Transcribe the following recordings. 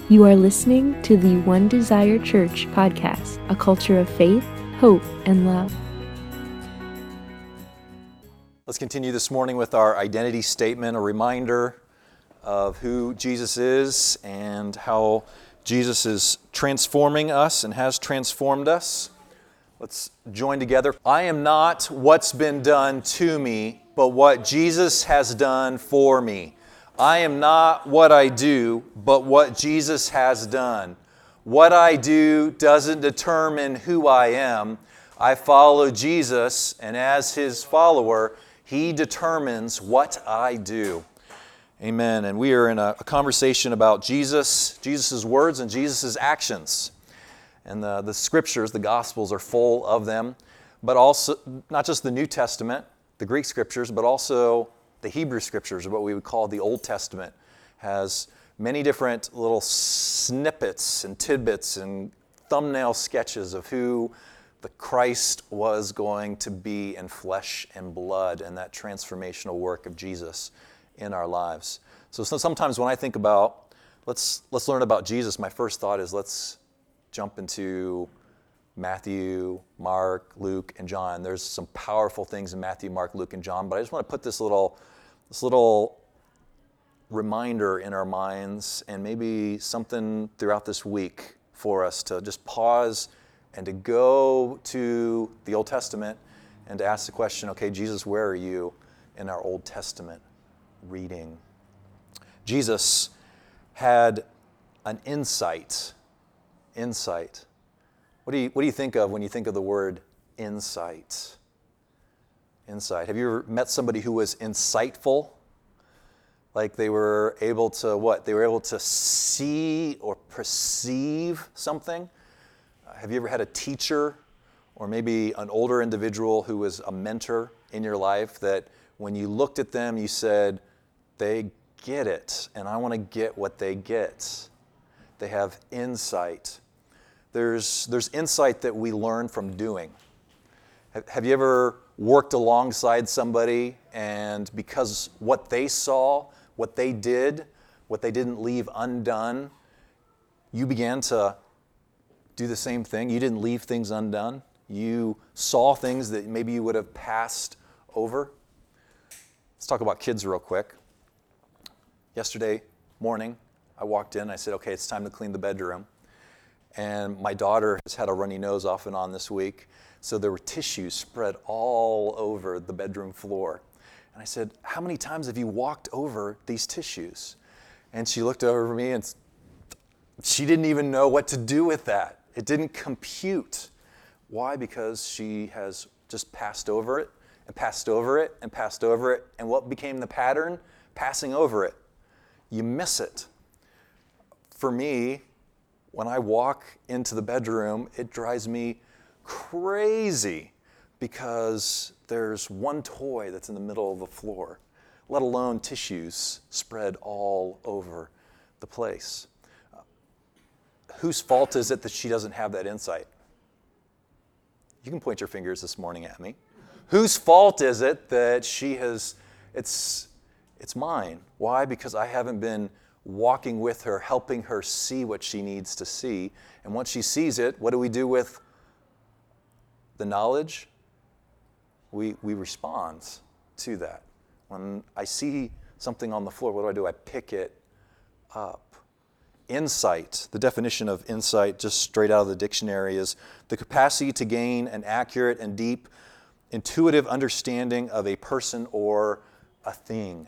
You are listening to the One Desire Church podcast, a culture of faith, hope, and love. Let's continue this morning with our identity statement, a reminder of who Jesus is and how Jesus is transforming us and has transformed us. Let's join together. I am not what's been done to me, but what Jesus has done for me. I am not what I do, but what Jesus has done. What I do doesn't determine who I am. I follow Jesus, and as His follower, He determines what I do. Amen. And we are in a conversation about Jesus' words and Jesus' actions. And the Scriptures, the Gospels, are full of them, but also not just the New Testament, the Greek Scriptures, but also the Hebrew Scriptures, what we would call the Old Testament, has many different little snippets and tidbits and thumbnail sketches of who the Christ was going to be in flesh and blood and that transformational work of Jesus in our lives. So sometimes when I think about, let's learn about Jesus, my first thought is let's jump into Matthew, Mark, Luke, and John. There's some powerful things in Matthew, Mark, Luke, and John, but I just want to put this little reminder in our minds and maybe something throughout this week for us to just pause and to go to the Old Testament and to ask the question, okay, Jesus, where are you in our Old Testament reading? Jesus had an insight. What do you think of when you think of the word insight? Insight. Have you ever met somebody who was insightful? Like they were able to what? They were able to see or perceive something? Have you ever had a teacher or maybe an older individual who was a mentor in your life that when you looked at them, you said, they get it, and I want to get what they get. They have insight. There's insight that we learn from doing. Have you ever worked alongside somebody and because what they saw, what they did, what they didn't leave undone, you began to do the same thing? You didn't leave things undone. You saw things that maybe you would have passed over. Let's talk about kids real quick. Yesterday morning, I walked in, I said, okay, it's time to clean the bedroom. And my daughter has had a runny nose off and on this week, so there were tissues spread all over the bedroom floor. And I said, how many times have you walked over these tissues? And she looked over at me and she didn't even know what to do with that. It didn't compute. Why? Because she has just passed over it and passed over it and passed over it. And what became the pattern? Passing over it. You miss it. For me, when I walk into the bedroom, it drives me crazy because there's one toy that's in the middle of the floor, let alone tissues spread all over the place. Whose fault is it that she doesn't have that insight? You can point your fingers this morning at me. Whose fault is it that she has, it's mine. Why? Because I haven't been walking with her, helping her see what she needs to see. And once she sees it, what do we do with the knowledge? We respond to that. When I see something on the floor, what do? I pick it up. Insight, the definition of insight, just straight out of the dictionary, is the capacity to gain an accurate and deep, intuitive understanding of a person or a thing.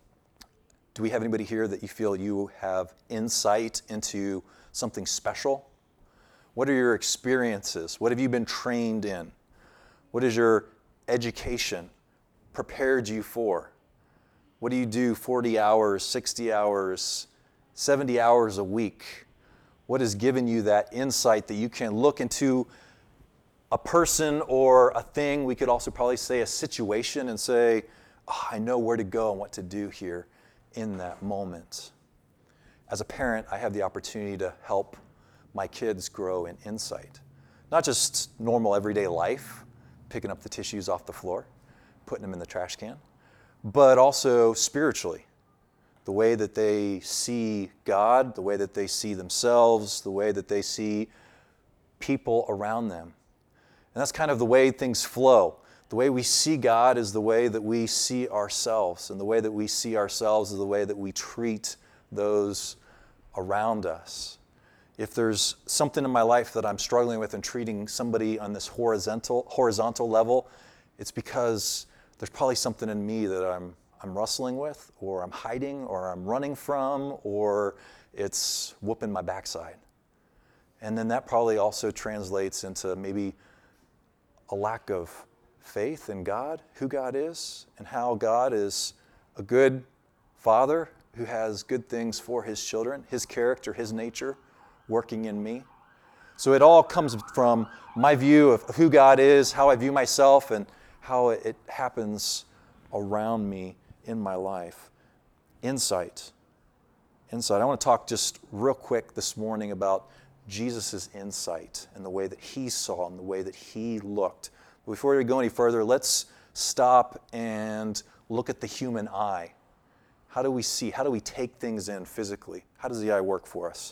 Do we have anybody here that you feel you have insight into something special? What are your experiences? What have you been trained in? What is your education prepared you for? What do you do 40 hours, 60 hours, 70 hours a week? What has given you that insight that you can look into a person or a thing? We could also probably say a situation and say, oh, I know where to go and what to do here in that moment. As a parent, I have the opportunity to help my kids grow in insight. Not just normal everyday life, picking up the tissues off the floor, putting them in the trash can, but also spiritually. the way that they see God, the way that they see themselves, the way that they see people around them. And that's kind of the way things flow. The way we see God is the way that we see ourselves, and the way that we see ourselves is the way that we treat those around us. If there's something in my life that I'm struggling with and treating somebody on this horizontal level, it's because there's probably something in me that I'm wrestling with, or I'm hiding, or I'm running from, or it's whooping my backside. And then that probably also translates into maybe a lack of faith in God, who God is, and how God is a good Father who has good things for His children, His character, His nature working in me. So it all comes from my view of who God is, how I view myself, and how it happens around me in my life. Insight. I want to talk just real quick this morning about Jesus' insight and the way that He saw and the way that He looked. Before we go any further, let's stop and look at the human eye. How do we see? How do we take things in physically? How does the eye work for us?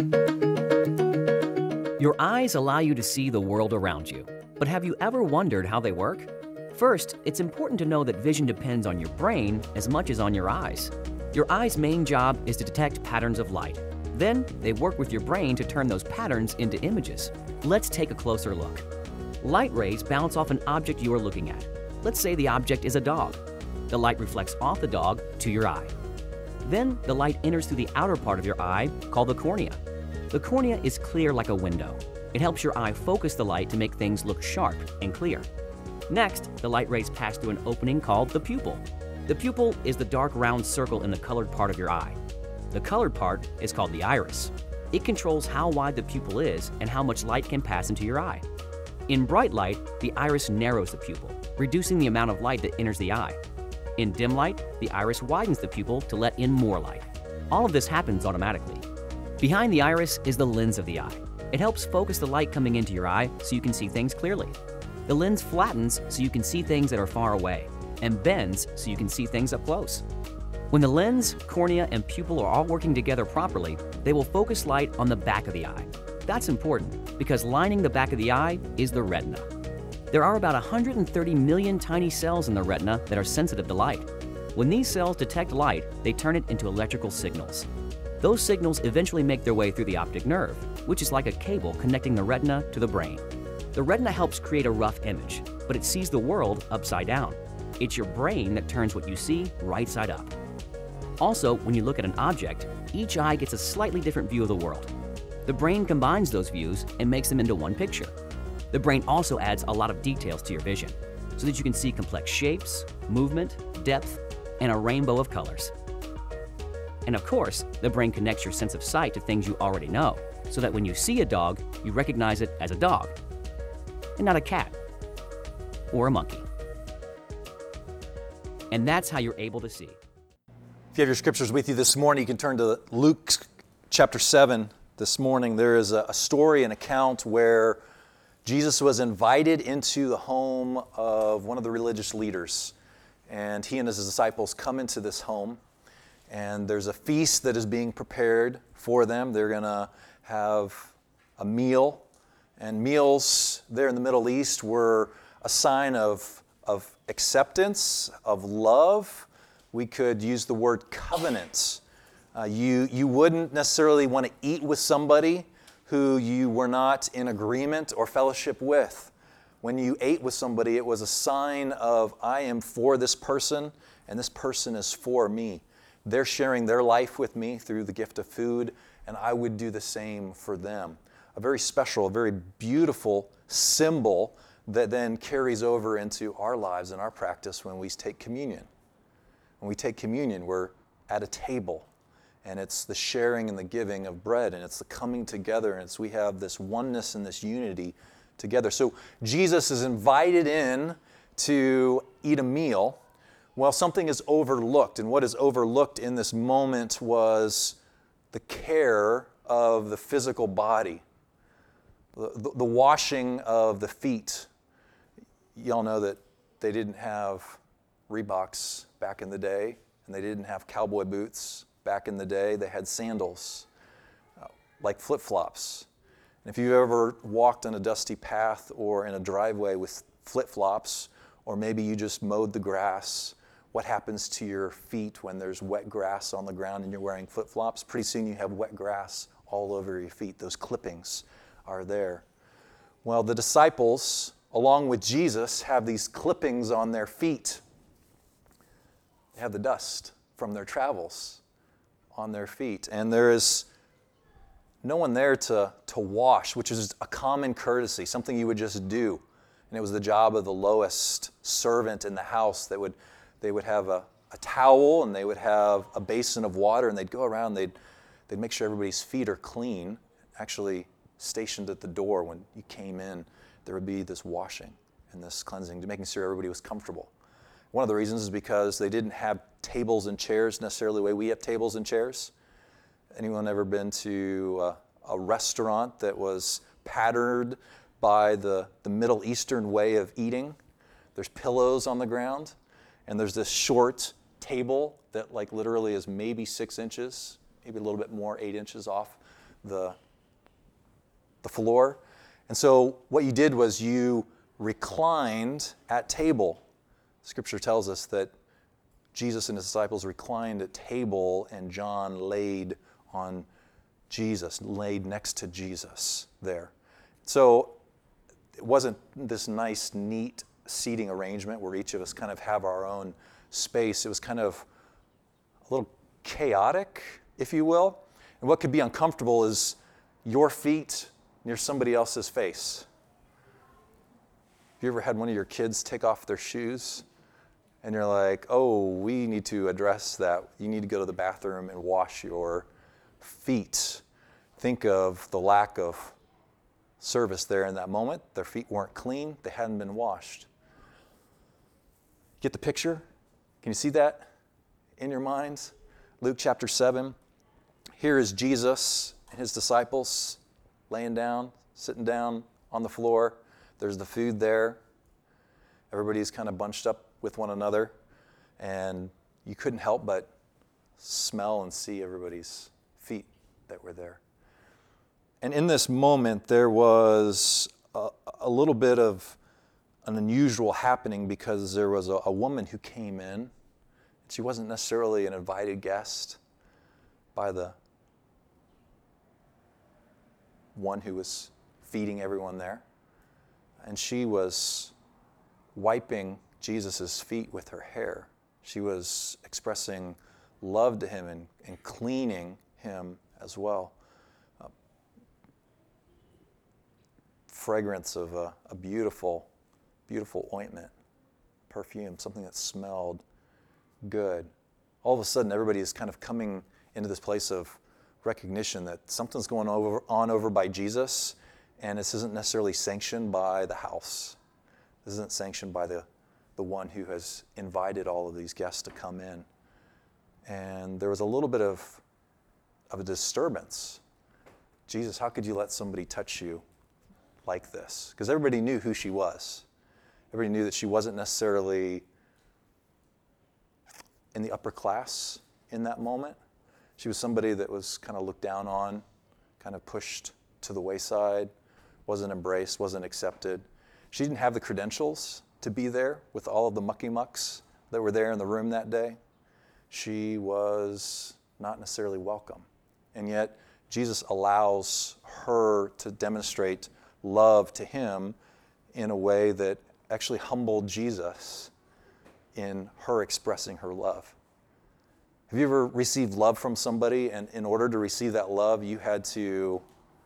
Your eyes allow you to see the world around you. But have you ever wondered how they work? First, it's important to know that vision depends on your brain as much as on your eyes. Your eye's main job is to detect patterns of light. Then, they work with your brain to turn those patterns into images. Let's take a closer look. Light rays bounce off an object you are looking at. Let's say the object is a dog. The light reflects off the dog to your eye. Then, the light enters through the outer part of your eye, called the cornea. The cornea is clear like a window. It helps your eye focus the light to make things look sharp and clear. Next, the light rays pass through an opening called the pupil. The pupil is the dark round circle in the colored part of your eye. The colored part is called the iris. It controls how wide the pupil is and how much light can pass into your eye. In bright light, the iris narrows the pupil, reducing the amount of light that enters the eye. In dim light, the iris widens the pupil to let in more light. All of this happens automatically. Behind the iris is the lens of the eye. It helps focus the light coming into your eye so you can see things clearly. The lens flattens so you can see things that are far away, and bends so you can see things up close. When the lens, cornea, and pupil are all working together properly, they will focus light on the back of the eye. That's important because lining the back of the eye is the retina. There are about 130 million tiny cells in the retina that are sensitive to light. When these cells detect light, they turn it into electrical signals. Those signals eventually make their way through the optic nerve, which is like a cable connecting the retina to the brain. The retina helps create a rough image, but it sees the world upside down. It's your brain that turns what you see right side up. Also, when you look at an object, each eye gets a slightly different view of the world. The brain combines those views and makes them into one picture. The brain also adds a lot of details to your vision, so that you can see complex shapes, movement, depth, and a rainbow of colors. And of course, the brain connects your sense of sight to things you already know, so that when you see a dog, you recognize it as a dog, and not a cat or a monkey. And that's how you're able to see. If you have your scriptures with you this morning, you can turn to Luke chapter 7 this morning. There is a story, an account where Jesus was invited into the home of one of the religious leaders. And he and his disciples come into this home. And there's a feast that is being prepared for them. They're going to have a meal. And meals there in the Middle East were a sign of acceptance, of love. We could use the word covenant. You wouldn't necessarily want to eat with somebody who you were not in agreement or fellowship with. When you ate with somebody, it was a sign of, I am for this person, and this person is for me. They're sharing their life with me through the gift of food, and I would do the same for them. A very special, a very beautiful symbol that then carries over into our lives and our practice when we take communion. When we take communion, we're at a table, and it's the sharing and the giving of bread, and it's the coming together, and we have this oneness and this unity together. So Jesus is invited in to eat a meal. Well, something is overlooked, and what is overlooked in this moment was the care of the physical body, the washing of the feet. Y'all know that they didn't have Reeboks back in the day, and they didn't have cowboy boots back in the day, they had sandals, like flip-flops. And if you've ever walked on a dusty path or in a driveway with flip-flops, or maybe you just mowed the grass, what happens to your feet when there's wet grass on the ground and you're wearing flip-flops? Pretty soon you have wet grass all over your feet. Those clippings are there. Well, the disciples, along with Jesus, have these clippings on their feet. They have the dust from their travels on their feet. And there is no one there to wash, which is a common courtesy, something you would just do. And it was the job of the lowest servant in the house. They would have a towel, and they would have a basin of water, and they'd go around, they'd make sure everybody's feet are clean. Actually stationed at the door when you came in, there would be this washing and this cleansing, making sure everybody was comfortable. One of the reasons is because they didn't have tables and chairs necessarily the way we have tables and chairs. Anyone ever been to a restaurant that was patterned by the Middle Eastern way of eating? There's pillows on the ground, and there's this short table that like literally is maybe 6 inches, maybe a little bit more, 8 inches off the floor. And so what you did was you reclined at table. Scripture tells us that Jesus and his disciples reclined at table, and John laid on Jesus, laid next to Jesus there. So it wasn't this nice, neat seating arrangement where each of us kind of have our own space. It was kind of a little chaotic, if you will. And what could be uncomfortable is your feet near somebody else's face. Have you ever had one of your kids take off their shoes? And you're like, oh, we need to address that. You need to go to the bathroom and wash your feet. Think of the lack of service there in that moment. Their feet weren't clean. They hadn't been washed. Get the picture? Can you see that in your minds? Luke chapter 7. Here is Jesus and his disciples laying down, sitting down on the floor. There's the food there. Everybody's kind of bunched up with one another, and you couldn't help but smell and see everybody's feet that were there. And in this moment, there was a little bit of an unusual happening because there was a woman who came in. She wasn't necessarily an invited guest by the one who was feeding everyone there. And she was wiping Jesus' feet with her hair. She was expressing love to him and cleaning him as well. Fragrance of a beautiful, beautiful ointment, perfume, something that smelled good. All of a sudden, everybody is kind of coming into this place of recognition that something's going on over by Jesus, and this isn't necessarily sanctioned by the house. This isn't sanctioned by the one who has invited all of these guests to come in. And there was a little bit of a disturbance. Jesus, how could you let somebody touch you like this? Because everybody knew who she was. Everybody knew that she wasn't necessarily in the upper class in that moment. She was somebody that was kind of looked down on, kind of pushed to the wayside, wasn't embraced, wasn't accepted. She didn't have the credentials to be there with all of the mucky mucks that were there in the room that day. She was not necessarily welcome. And yet, Jesus allows her to demonstrate love to him in a way that actually humbled Jesus in her expressing her love. Have you ever received love from somebody, and in order to receive that love, you had to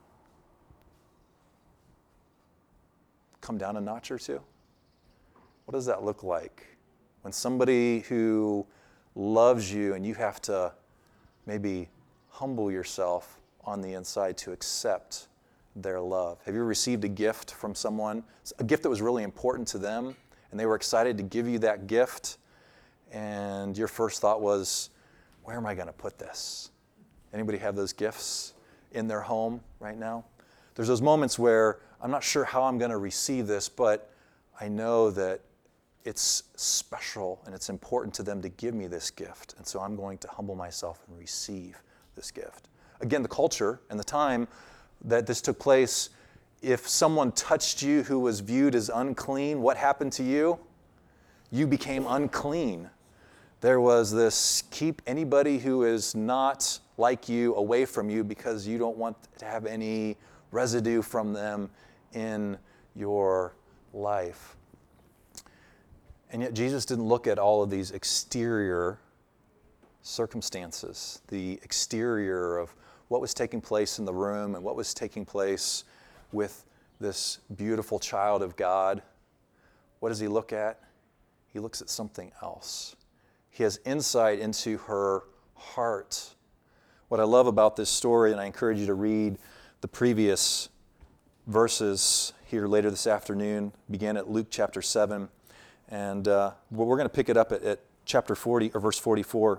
come down a notch or two? What does that look like? When somebody who loves you and you have to maybe humble yourself on the inside to accept their love. Have you received a gift from someone, a gift that was really important to them, and they were excited to give you that gift, and your first thought was, where am I going to put this? Anybody have those gifts in their home right now? There's those moments where I'm not sure how I'm going to receive this, but I know that it's special and it's important to them to give me this gift. And so I'm going to humble myself and receive this gift. Again, the culture and the time that this took place, if someone touched you who was viewed as unclean, what happened to you? You became unclean. There was this, keep anybody who is not like you away from you because you don't want to have any residue from them in your life. And yet Jesus didn't look at all of these exterior circumstances, the exterior of what was taking place in the room and what was taking place with this beautiful child of God. What does he look at? He looks at something else. He has insight into her heart. What I love about this story, and I encourage you to read the previous verses here later this afternoon, begin at Luke chapter 7. And we're going to pick it up at chapter 40 or verse 44.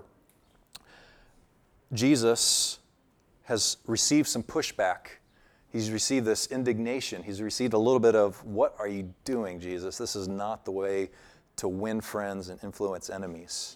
Jesus has received some pushback. He's received this indignation. He's received a little bit of, what are you doing, Jesus? This is not the way to win friends and influence enemies.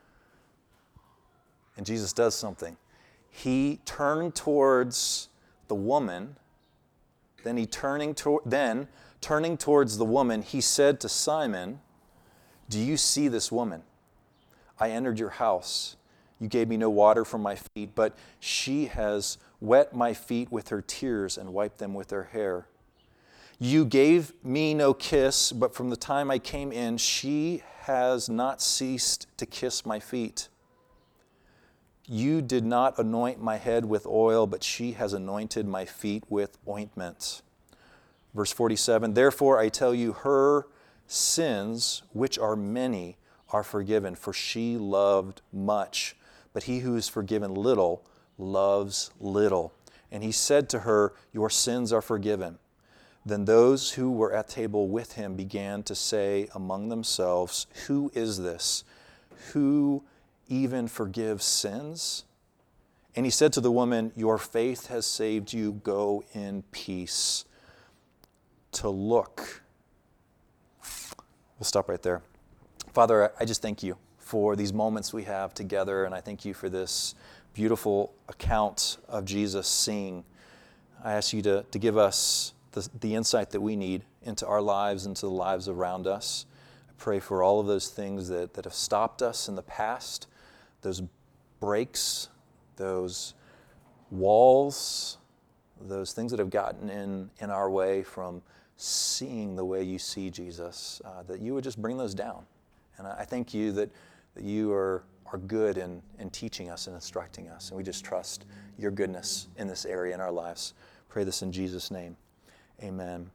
And Jesus does something. He turned towards the woman. Then turning towards the woman, he said to Simon, "Do you see this woman? I entered your house. You gave me no water for my feet, but she has wet my feet with her tears and wiped them with her hair. You gave me no kiss, but from the time I came in, she has not ceased to kiss my feet. You did not anoint my head with oil, but she has anointed my feet with ointment." Verse 47, "Therefore I tell you, her sins, which are many, are forgiven, for she loved much. But he who is forgiven little loves little. And he said to her, your sins are forgiven. Then those who were at table with him began to say among themselves, who is this, who even forgives sins? And he said to the woman, your faith has saved you. Go in peace." To look. We'll stop right there. Father, I just thank you for these moments we have together, and I thank you for this beautiful account of Jesus seeing. I ask you to give us the insight that we need into our lives, into the lives around us. I pray for all of those things that have stopped us in the past, those breaks, those walls, those things that have gotten in our way from seeing the way you see Jesus, that you would just bring those down. And I thank you that you are good in teaching us and instructing us, and we just trust your goodness in this area in our lives. Pray this in Jesus' name. Amen.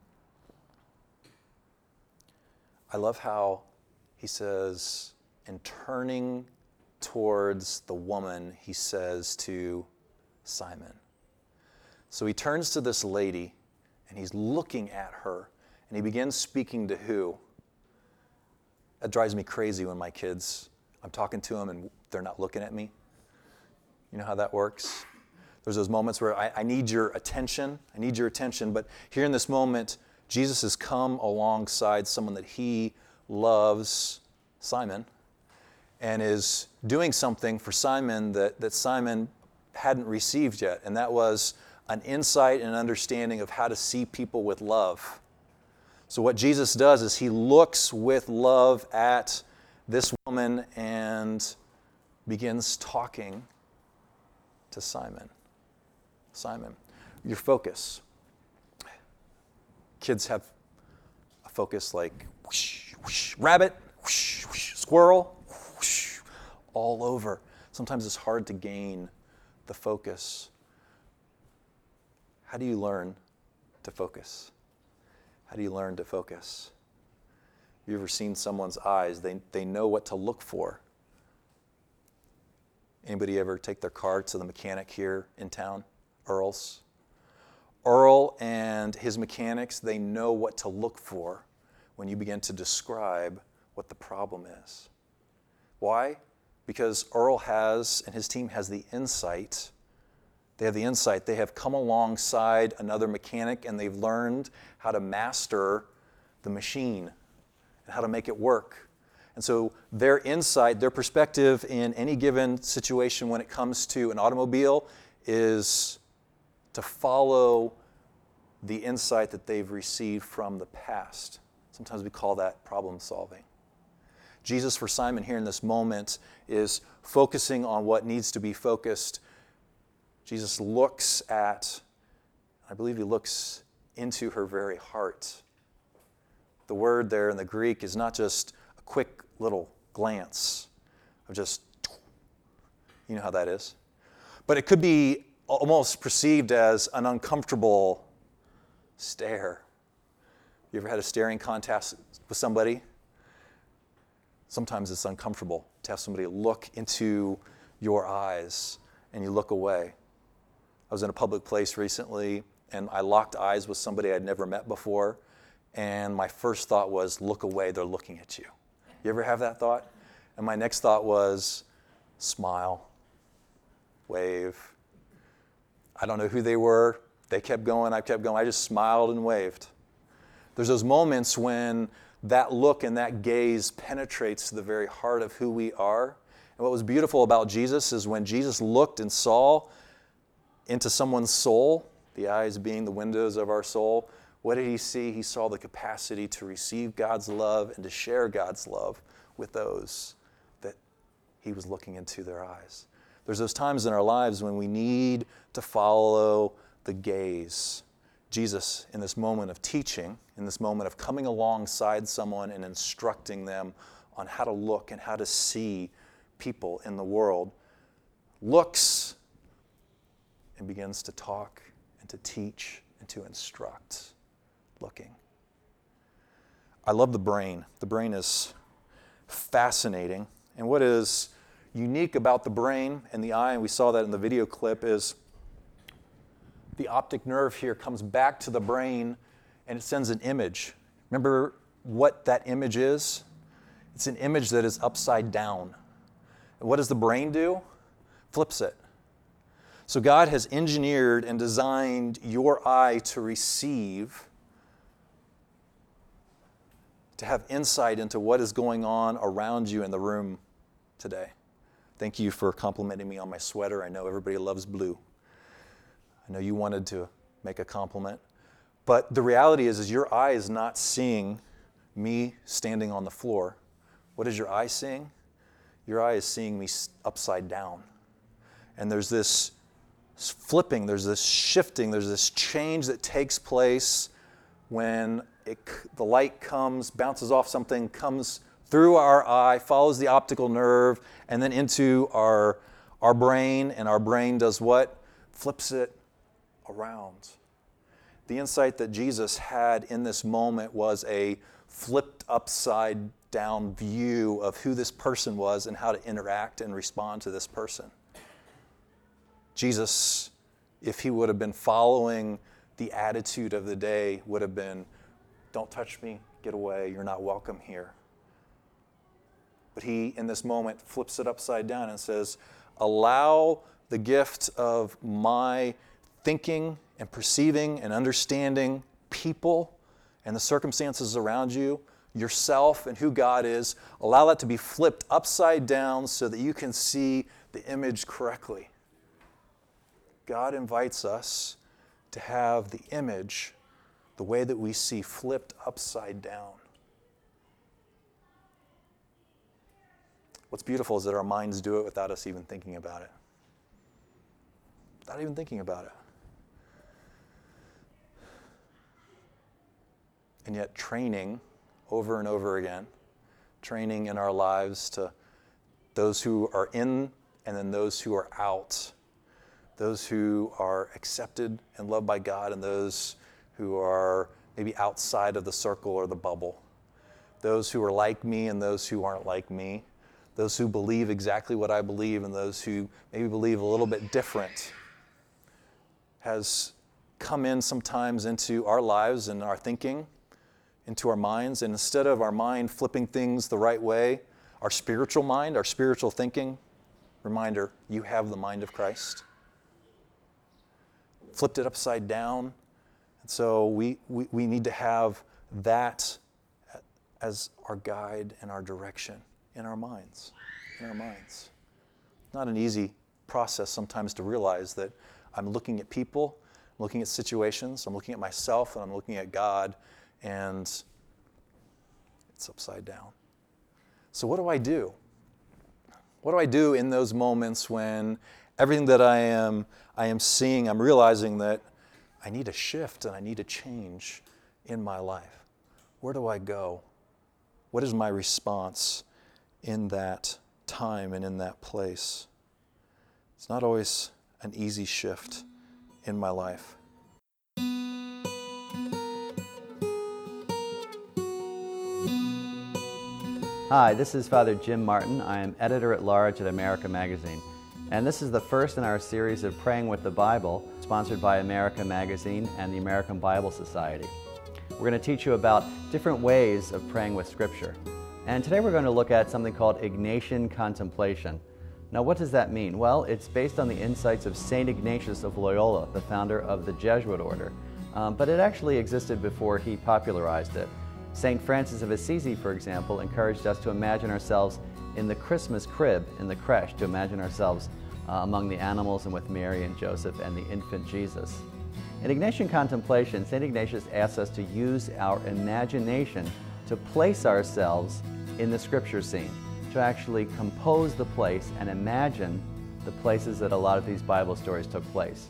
I love how he says, in turning towards the woman, he says to Simon. So he turns to this lady, and he's looking at her, and he begins speaking to who? That drives me crazy when my kids, I'm talking to them and they're not looking at me. You know how that works? There's those moments where I need your attention. I need your attention. But here in this moment, Jesus has come alongside someone that he loves, Simon, and is doing something for Simon that Simon hadn't received yet. And that was an insight and understanding of how to see people with love. So what Jesus does is he looks with love at this woman and begins talking to Simon. Simon, your focus. Kids have a focus like whoosh, whoosh, rabbit, whoosh, whoosh, squirrel, whoosh, all over. Sometimes it's hard to gain the focus. How do you learn to focus? How do you learn to focus? Have you ever seen someone's eyes? They know what to look for. Anybody ever take their car to the mechanic here in town? Earl's. Earl and his mechanics, they know what to look for when you begin to describe what the problem is. Why? Because Earl has, and his team has the insight. They have the insight. They have come alongside another mechanic and they've learned how to master the machine. and how to make it work. And so their insight, their perspective in any given situation when it comes to an automobile is to follow the insight that they've received from the past. Sometimes we call that problem solving. Jesus, for Simon here in this moment, is focusing on what needs to be focused. Jesus looks at, I believe he looks into her very heart. The word there in the Greek is not just a quick little glance of just, you know how that is. But it could be almost perceived as an uncomfortable stare. You ever had a staring contest with somebody? Sometimes it's uncomfortable to have somebody look into your eyes and you look away. I was in a public place recently and I locked eyes with somebody I'd never met before, and my first thought was, look away, they're looking at you. You ever have that thought? And my next thought was, smile, wave. I don't know who they were. They kept going, I kept going. I just smiled and waved. There's those moments when that look and that gaze penetrates to the very heart of who we are. And what was beautiful about Jesus is when Jesus looked and saw into someone's soul, the eyes being the windows of our soul, what did he see? He saw the capacity to receive God's love and to share God's love with those that he was looking into their eyes. There's those times in our lives when we need to follow the gaze. Jesus, in this moment of teaching, in this moment of coming alongside someone and instructing them on how to look and how to see people in the world, looks and begins to talk and to teach and to instruct, looking. I love the brain. The brain is fascinating. And what is unique about the brain and the eye, and we saw that in the video clip, is the optic nerve here comes back to the brain and it sends an image. Remember what that image is? It's an image that is upside down. And what does the brain do? Flips it. So God has engineered and designed your eye to receive, to have insight into what is going on around you in the room today. Thank you for complimenting me on my sweater. I know everybody loves blue. I know you wanted to make a compliment. But the reality is your eye is not seeing me standing on the floor. What is your eye seeing? Your eye is seeing me upside down. And there's this flipping, there's this shifting, there's this change that takes place when the light comes, bounces off something, comes through our eye, follows the optical nerve, and then into our brain, and our brain does what? Flips it around. The insight that Jesus had in this moment was a flipped upside down view of who this person was and how to interact and respond to this person. Jesus, if he would have been following the attitude of the day, would have been, don't touch me, get away, you're not welcome here. But he, in this moment, flips it upside down and says, allow the gift of my thinking and perceiving and understanding people and the circumstances around you, yourself and who God is, allow that to be flipped upside down so that you can see the image correctly. God invites us to have the image, the way that we see, flipped upside down. What's beautiful is that our minds do it without us even thinking about it. Without even thinking about it. And yet training over and over again, training in our lives to those who are in and then those who are out, those who are accepted and loved by God and those who are maybe outside of the circle or the bubble, those who are like me and those who aren't like me, those who believe exactly what I believe and those who maybe believe a little bit different, has come in sometimes into our lives and our thinking, into our minds, and instead of our mind flipping things the right way, our spiritual mind, our spiritual thinking, reminder, you have the mind of Christ, flipped it upside down. And so we need to have that as our guide and our direction in our minds. Not an easy process sometimes to realize that I'm looking at people, I'm looking at situations, I'm looking at myself, and I'm looking at God, and it's upside down. So what do I do? What do I do in those moments when everything that I am seeing, I'm realizing that I need a shift and I need a change in my life? Where do I go? What is my response in that time and in that place? It's not always an easy shift in my life. Hi, this is Father Jim Martin. I am editor-at-large at America Magazine. And this is the first in our series of Praying with the Bible, sponsored by America Magazine and the American Bible Society. We're going to teach you about different ways of praying with Scripture. And today we're going to look at something called Ignatian contemplation. Now, what does that mean? Well, it's based on the insights of St. Ignatius of Loyola, the founder of the Jesuit order. But it actually existed before he popularized it. St. Francis of Assisi, for example, encouraged us to imagine ourselves in the Christmas crib, in the creche, to imagine ourselves among the animals and with Mary and Joseph and the infant Jesus. In Ignatian contemplation, St. Ignatius asks us to use our imagination to place ourselves in the Scripture scene, to actually compose the place and imagine the places that a lot of these Bible stories took place.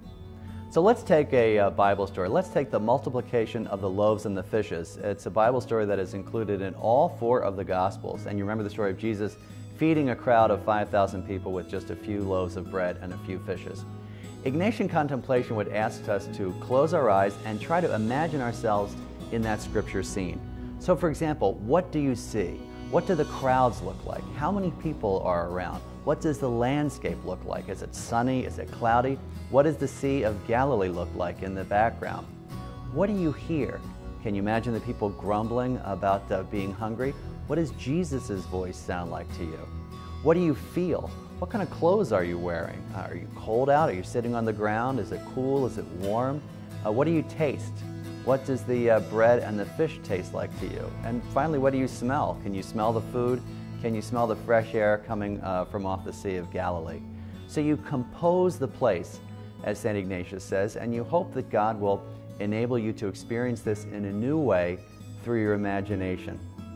So let's take a Bible story. Let's take the multiplication of the loaves and the fishes. It's a Bible story that is included in all 4 of the Gospels. And you remember the story of Jesus feeding a crowd of 5,000 people with just a few loaves of bread and a few fishes. Ignatian contemplation would ask us to close our eyes and try to imagine ourselves in that Scripture scene. So for example, what do you see? What do the crowds look like? How many people are around? What does the landscape look like? Is it sunny? Is it cloudy? What does the Sea of Galilee look like in the background? What do you hear? Can you imagine the people grumbling about being hungry? What does Jesus' voice sound like to you? What do you feel? What kind of clothes are you wearing? Are you cold out? Are you sitting on the ground? Is it cool? Is it warm? What do you taste? What does the bread and the fish taste like to you? And finally, what do you smell? Can you smell the food? Can you smell the fresh air coming from off the Sea of Galilee? So you compose the place, as St. Ignatius says, and you hope that God will enable you to experience this in a new way through your imagination.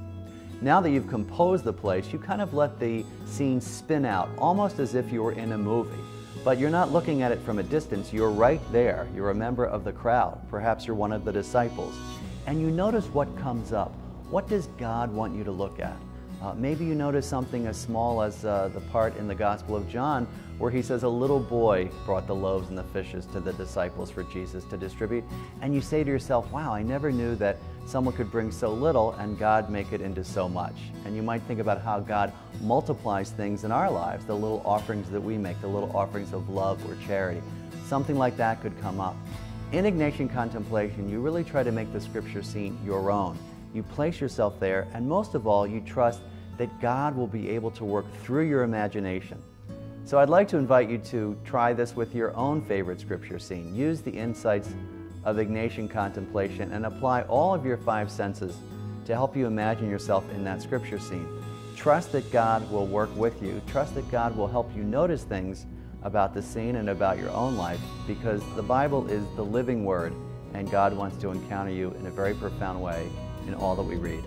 Now that you've composed the place, you kind of let the scene spin out, almost as if you were in a movie. But you're not looking at it from a distance, you're right there. You're a member of the crowd. Perhaps you're one of the disciples. And you notice what comes up. What does God want you to look at? Maybe you notice something as small as the part in the Gospel of John where he says a little boy brought the loaves and the fishes to the disciples for Jesus to distribute. And you say to yourself, wow, I never knew that someone could bring so little and God make it into so much. And you might think about how God multiplies things in our lives, the little offerings that we make, the little offerings of love or charity. Something like that could come up. In Ignatian contemplation, you really try to make the Scripture scene your own. You place yourself there, and most of all, you trust that God will be able to work through your imagination. So I'd like to invite you to try this with your own favorite Scripture scene. Use the insights of Ignatian contemplation and apply all of your 5 senses to help you imagine yourself in that Scripture scene. Trust that God will work with you. Trust that God will help you notice things about the scene and about your own life, because the Bible is the living Word, and God wants to encounter you in a very profound way in all that we read.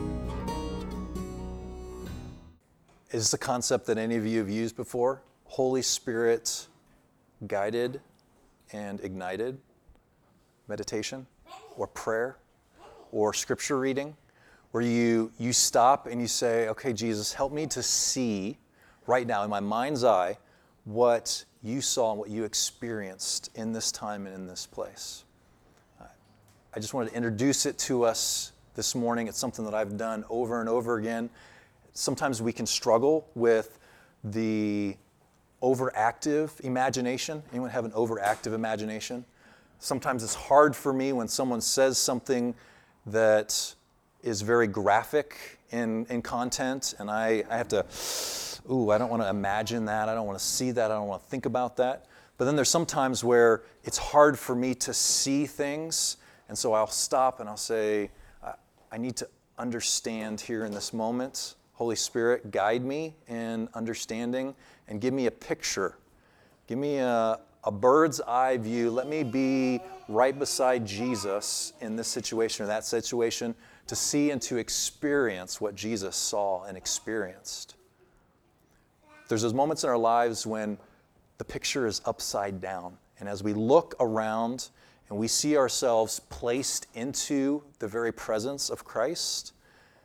Is this a concept that any of you have used before? Holy Spirit guided and ignited meditation or prayer or Scripture reading, where you stop and you say, okay, Jesus, help me to see right now in my mind's eye what you saw and what you experienced in this time and in this place. I just wanted to introduce it to us this morning. It's something that I've done over and over again. Sometimes we can struggle with the overactive imagination. Anyone have an overactive imagination? Sometimes it's hard for me when someone says something that is very graphic in content, and I have to, I don't want to imagine that, I don't want to see that, I don't want to think about that. But then there's some times where it's hard for me to see things, and so I'll stop and I'll say, I need to understand here in this moment. Holy Spirit, guide me in understanding and give me a picture. Give me a bird's eye view. Let me be right beside Jesus in this situation or that situation to see and to experience what Jesus saw and experienced. There's those moments in our lives when the picture is upside down. And as we look around and we see ourselves placed into the very presence of Christ,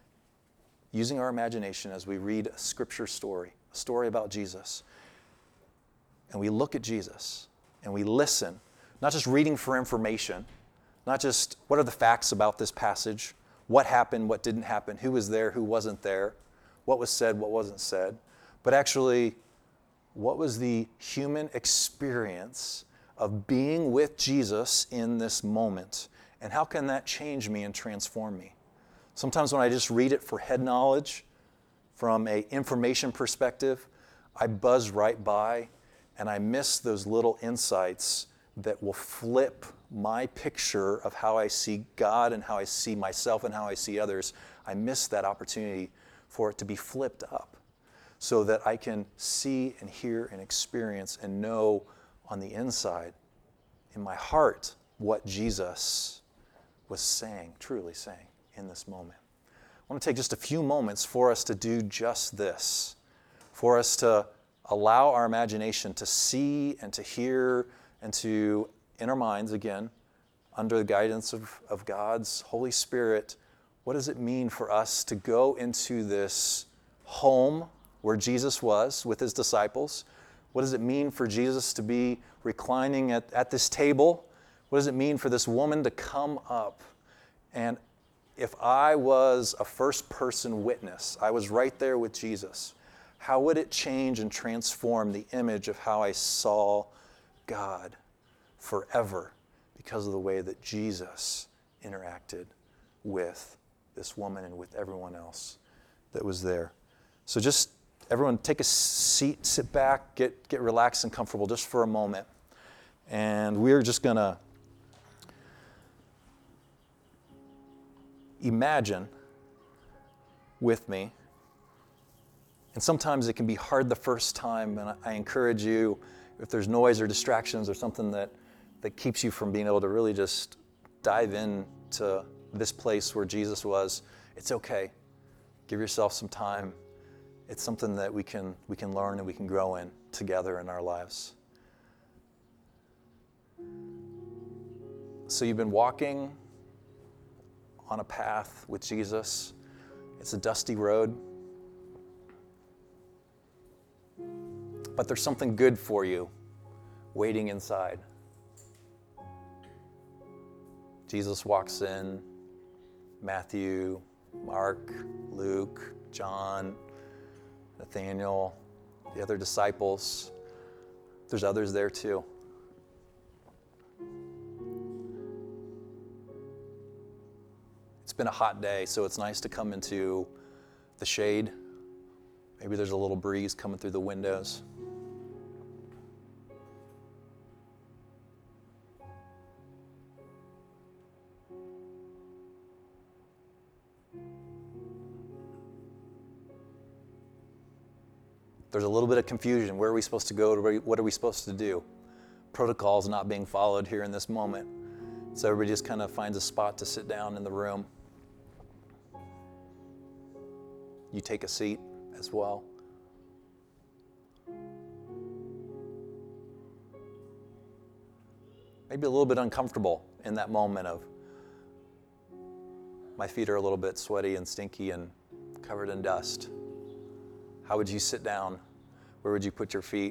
using our imagination as we read a scripture story, a story about Jesus, and we look at Jesus and we listen, not just reading for information, not just what are the facts about this passage, what happened, what didn't happen, who was there, who wasn't there, what was said, what wasn't said, but actually, what was the human experience of being with Jesus in this moment? And how can that change me and transform me? Sometimes when I just read it for head knowledge, from an information perspective, I buzz right by and I miss those little insights that will flip my picture of how I see God and how I see myself and how I see others. I miss that opportunity for it to be flipped up so that I can see and hear and experience and know on the inside, in my heart, what Jesus was saying, truly saying in this moment. I want to take just a few moments for us to do just this, for us to allow our imagination to see and to hear and to, in our minds again, under the guidance of God's Holy Spirit, what does it mean for us to go into this home where Jesus was with his disciples? What does it mean for Jesus to be reclining at this table? What does it mean for this woman to come up? And if I was a first-person witness, I was right there with Jesus, how would it change and transform the image of how I saw God forever because of the way that Jesus interacted with this woman and with everyone else that was there? So just everyone take a seat, sit back, get relaxed and comfortable just for a moment. And we're just going to imagine with me. And sometimes it can be hard the first time, and I encourage you, if there's noise or distractions or something that keeps you from being able to really just dive into this place where Jesus was, it's okay. Give yourself some time. It's something that we can learn and we can grow in together in our lives. So you've been walking on a path with Jesus. It's a dusty road. But there's something good for you waiting inside. Jesus walks in, Matthew, Mark, Luke, John, Nathaniel, the other disciples. There's others there too. It's been a hot day, so it's nice to come into the shade. Maybe there's a little breeze coming through the windows. There's a little bit of confusion. Where are we supposed to go? What are we supposed to do? Protocols not being followed here in this moment. So everybody just kind of finds a spot to sit down in the room. You take a seat as well. Maybe a little bit uncomfortable in that moment of my feet are a little bit sweaty and stinky and covered in dust. How would you sit down? Where would you put your feet?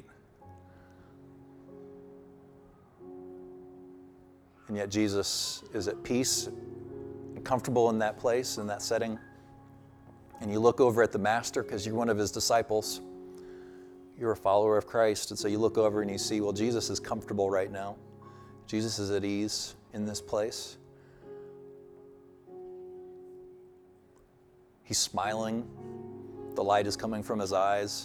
And yet Jesus is at peace and comfortable in that place, in that setting. And you look over at the Master because you're one of his disciples. You're a follower of Christ. And so you look over and you see, well, Jesus is comfortable right now. Jesus is at ease in this place. He's smiling. The light is coming from his eyes.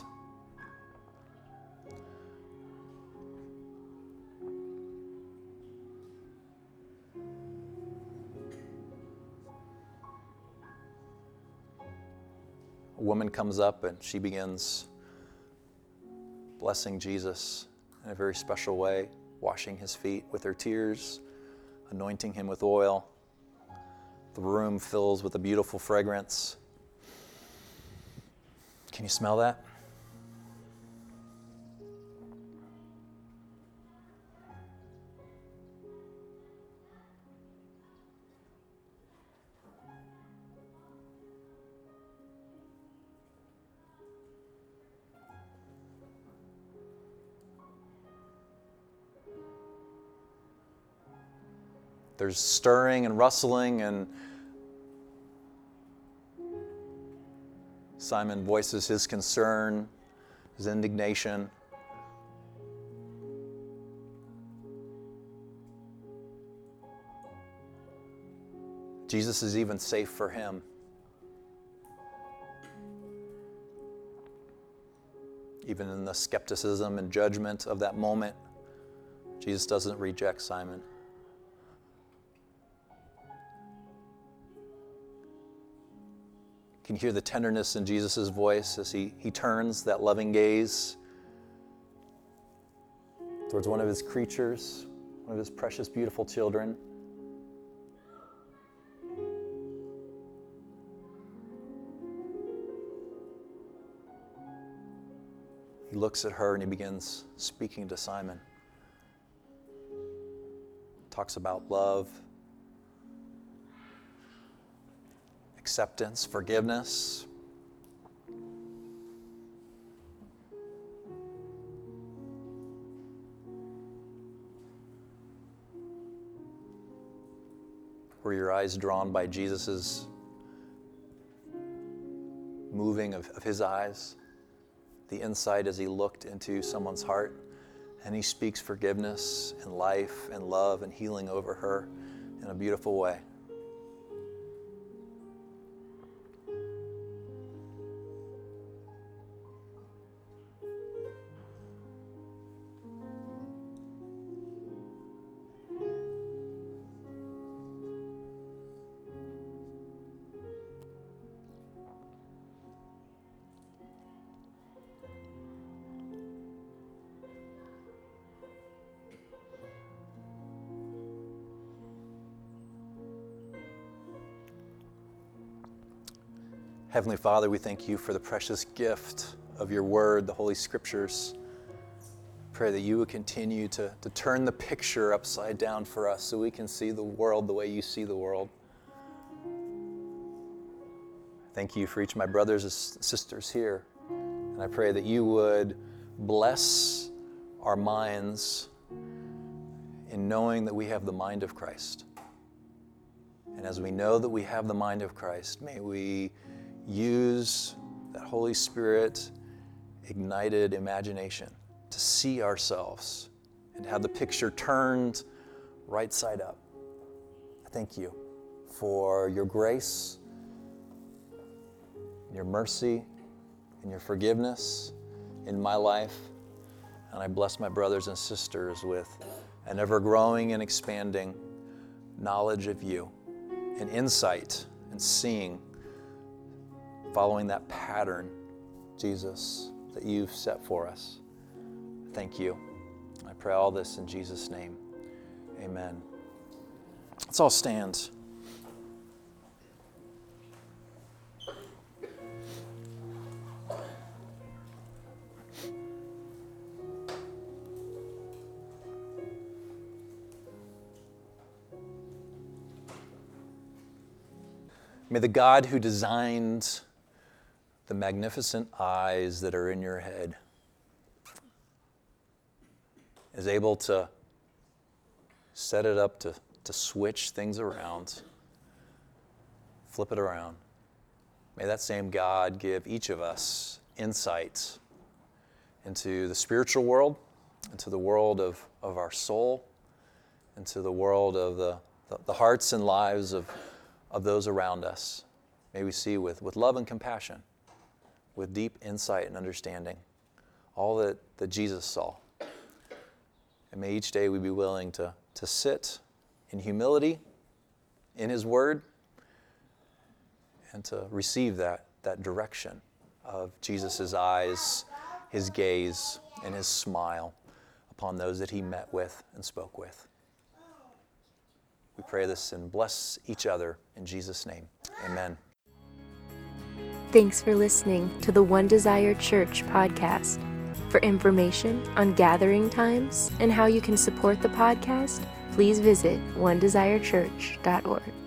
woman comes up and she begins blessing Jesus in a very special way, washing his feet with her tears, anointing him with oil. The room fills with a beautiful fragrance. Can you smell that? There's stirring and rustling, and Simon voices his concern, his indignation. Jesus is even safe for him. Even in the skepticism and judgment of that moment, Jesus doesn't reject Simon. You can hear the tenderness in Jesus' voice as he turns that loving gaze towards one of his creatures, one of his precious, beautiful children. He looks at her and he begins speaking to Simon. Talks about love, acceptance, forgiveness. Were your eyes drawn by Jesus' moving of his eyes, the insight as he looked into someone's heart, and he speaks forgiveness and life and love and healing over her in a beautiful way? Heavenly Father, we thank you for the precious gift of your word, the Holy Scriptures. Pray that you would continue to turn the picture upside down for us so we can see the world the way you see the world. Thank you for each of my brothers and sisters here. And I pray that you would bless our minds in knowing that we have the mind of Christ. And as we know that we have the mind of Christ, may we use that Holy Spirit ignited imagination to see ourselves and have the picture turned right side up. Thank you for your grace, your mercy, and your forgiveness in my life. And I bless my brothers and sisters with an ever-growing and expanding knowledge of you and insight and seeing, following that pattern, Jesus, that you've set for us. Thank you. I pray all this in Jesus' name. Amen. Let's all stand. May the God who designed the magnificent eyes that are in your head is able to set it up to switch things around, flip it around. May that same God give each of us insight into the spiritual world, into the world of our soul, into the world of the hearts and lives of those around us. May we see with love and compassion, with deep insight and understanding, all that Jesus saw. And may each day we be willing to sit in humility in his word and to receive that direction of Jesus' eyes, his gaze, and his smile upon those that he met with and spoke with. We pray this and bless each other in Jesus' name. Amen. Thanks for listening to the One Desire Church podcast. For information on gathering times and how you can support the podcast, please visit onedesirechurch.org.